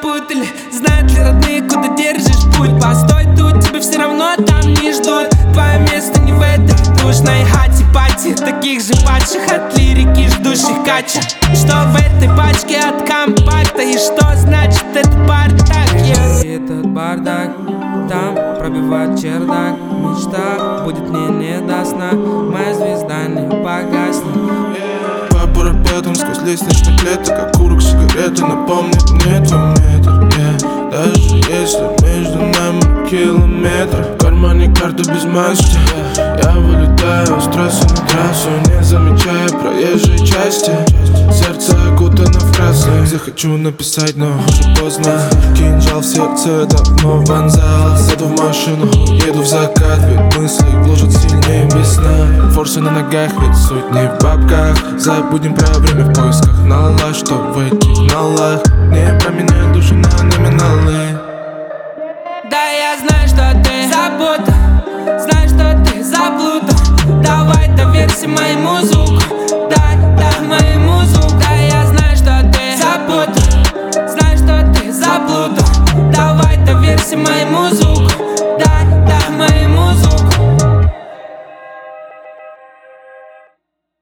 запутали. Знают ли родные, куда держишь путь? Постой тут, тебя все равно там не ждут. Твое место не в этой душной хате-пати, таких же падших от лирики, ждущих кача. Что в этой пачке от компакта и что значит этот бардак? И этот бардак там пробивает чердак. Мечта будет мне не до сна, моя звезда не погаснет. По парапетам сквозь лестничный клеток, окурок сигареты напомнит мне твой метр. Даже если между нами километры, в кармане карта без маски. Я вылетаю с трассы на трассу, не замечая проезжей части. Сердце окутано в красный. Захочу написать, но уже поздно. Кинжал в сердце давно вонзал. Сяду в машину, еду в закат, ведь мысли гложат сильнее весна. Форсы на ногах, ведь суть не в бабках. Забудем про время в поисках нала, что в этих налах не променяй души на номиналы. Да, я знаю, что ты запутал, знаю, что ты заплутал. Давай доверься моему звуку, дай моему звуку. Да, я знаю, что ты запутал, знаю, что ты заплутал. Давай доверься моему звуку.